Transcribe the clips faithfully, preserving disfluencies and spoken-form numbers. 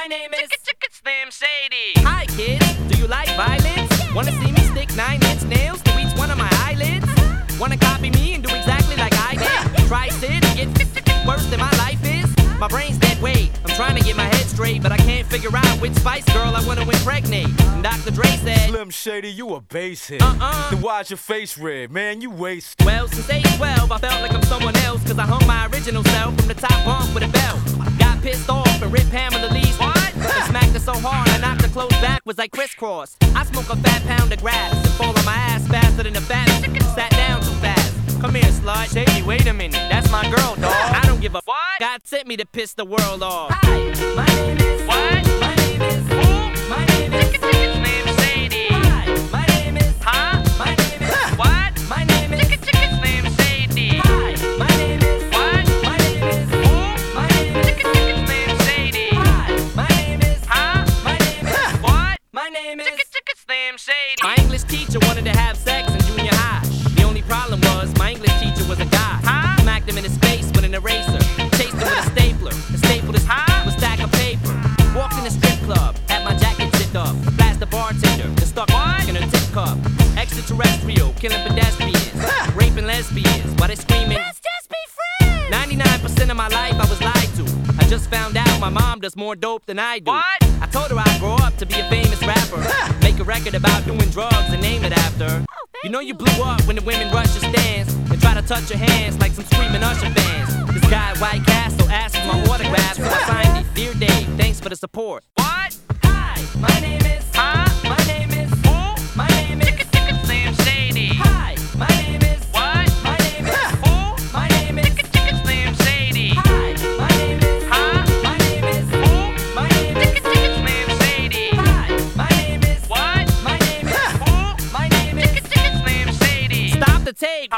name is Slim Shady. Hi kids, do you like violence? Wanna see me stick nine inch nails to each one of my eyelids? Wanna copy me and do exactly like I did? Try sit and get worse than my life is? My brain's dead weight, I'm trying to get my head straight, but I can't figure out which Spice Girl I wanna impregnate. And Doctor Dre said, Slim Shady, you a basehead. Uh-uh. Then why's your face red? Man, you wasted. Well, since age twelve, I felt like I'm someone else, cause I hung my original self from the top bunk with a belt. Got pissed off and ripped Pamela Lee's what? And smacked her so hard I knocked her clothes back was like crisscross. I smoke a fat pound of grass and fall on my ass faster than a fat sat down too fast. Come here, slut. Shady, wait a minute. That's my girl, dog. I don't give a what? God sent me to piss the world off. Hi, my name is what? My name is who? My name is Slim Shady. Hi, my name is Huh? My name is What? My name is Slim Shady. Hi, my name is What? My name is Who? My name is Slim Shady. Hi, my name is Huh? My name is What? My name is Slim Shady. My English teacher wanted to have sex in junior high. The only problem was my English teacher was a guy. Huh? Smacked him in his face with an eraser. Chased him with a stapler. And stapled his Huh? with a stack of paper. Walked in a strip club, had my jacket zipped up. Flashed the bartender, and stuck What? in her tip cup. Extraterrestrial, killing pedestrians, raping lesbians while they screaming. Let's just be friends. ninety-nine percent of my life I was lied to. I just found out my mom does more dope than I do. What? I told her I'd grow up to be a famous rapper. Make a record about doing drugs and name it after. You know you blew up when the women rush your stands and try to touch your hands like some screaming Usher fans. This guy at White Castle asked for my autograph, so I signed it. Dear Dave, thanks for the support. What? Hi, my name is Huh? My name is Who? My name is Slim Shady. Hi, my name is What? My name is Who? My name is Slim Shady. Hi, my name is Huh? My name is Who? My name is Slim Shady. Hi, my name is What? My name is Who? My name is Slim Shady. Stop the tape.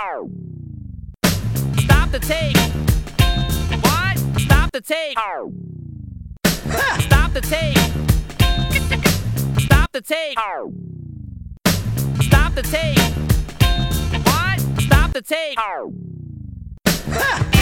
Stop the tape. What? Stop the tape. Stop the tape. Stop the tape. Stop the tape. What? Stop the tape.